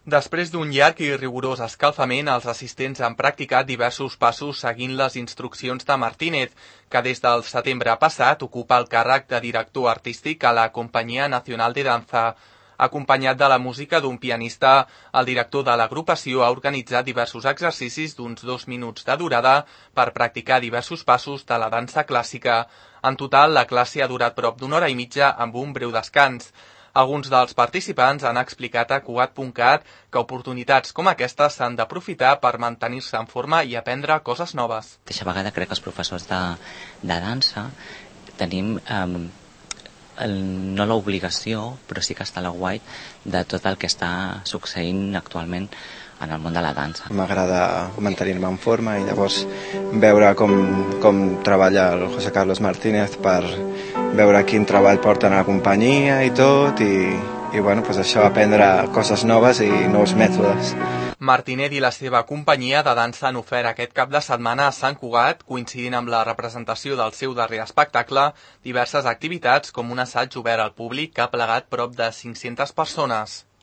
Després d'un llarg i rigorós escalfament, els assistents han practicat diversos passos seguint les instruccions de Martínez, que des del setembre passat ocupa el càrrec de director artístic a la Companyia Nacional de Danza. Acompanyat de la música d'un pianista, el director de l'agrupació ha organitzat diversos exercicis d'uns 2 minuts de durada per practicar diversos passos de la dansa clàssica. En total, la classe ha durat prop d'una hora i mitja amb un breu descans. Alguns dels participants han explicat a Cugat.cat que oportunitats com aquestes s'han d'aprofitar per mantenir-se en forma i aprendre coses noves. Aquesta vegada crec que els professors de dansa tenim no l'obligació, però sí que està la guai de tot el que està succeint actualment en el món de la dansa. M'agrada mantenir-me en forma i llavors veure com treballa el José Carlos Martínez per veure quin treball porten a la companyia i tot, i bueno, pues això, aprendre coses noves i nous mètodes. Martínez i la seva companyia de dansa han ofert aquest cap de setmana a Sant Cugat, coincidint amb la representació del seu darrer espectacle, diverses activitats com un assaig obert al públic que ha plegat prop de 500 persones.